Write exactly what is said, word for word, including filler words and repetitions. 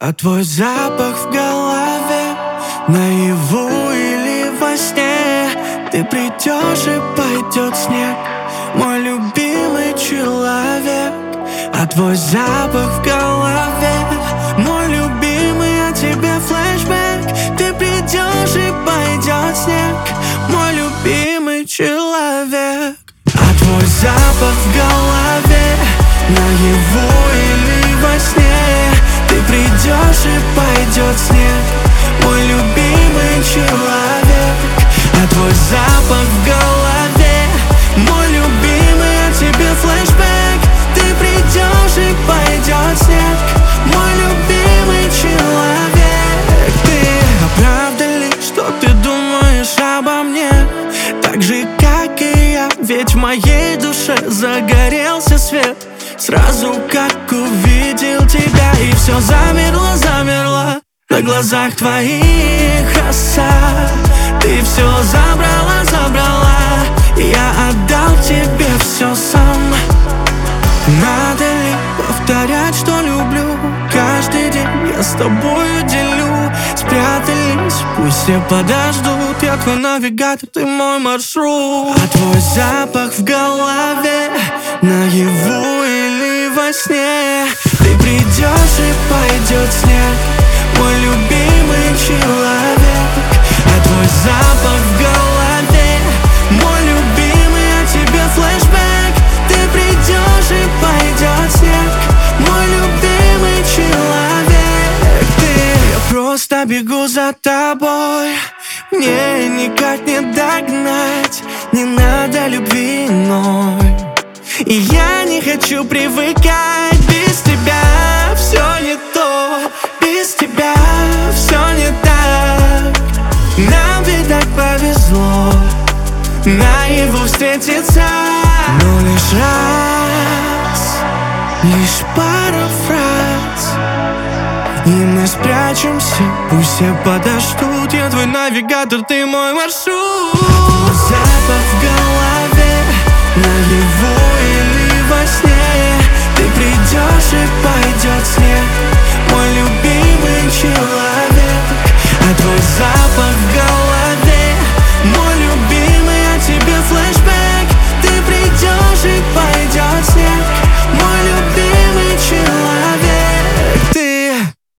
А твой запах в голове, наяву или во сне. Ты придешь и пойдет снег, мой любимый человек. А твой запах в голове, мой любимый, о тебе флешбэк. Ты придешь и пойдет снег, мой любимый человек. А твой запах в голове, наяву или во сне. Ты придешь и пойдет снег, мой любимый человек. А твой запах в голове, мой любимый, о тебе флешбэк. Ты придешь и пойдет снег, мой любимый человек. Ты, а правда ли, что ты думаешь обо мне так же, как и я? Ведь в моей душе загорелся свет сразу, как увидел тебя. И все замерло, замерло на глазах твоих, оса. Ты все забрала, забрала, я отдал тебе все сам. Надо ли повторять, что люблю? Каждый день я с тобою делю. Спрятались, пусть все подождут. Я твой навигатор, ты мой маршрут. А твой запах в голове, наяву или во сне. Ты придешь и пойдет снег, мой любимый человек. А твой запах в голове, мой любимый, о тебе флешбэк. Ты придешь и пойдет снег, мой любимый человек. Ты, я просто бегу за тобой, мне никак не догнать. Не надо любви иной, и я не хочу привыкать. Без тебя все не то, без тебя все не так. Нам ведь так повезло наяву встретиться. Но лишь раз, лишь пара фраз, и мы спрячемся, пусть все подождут. Я твой навигатор, ты мой маршрут. Запах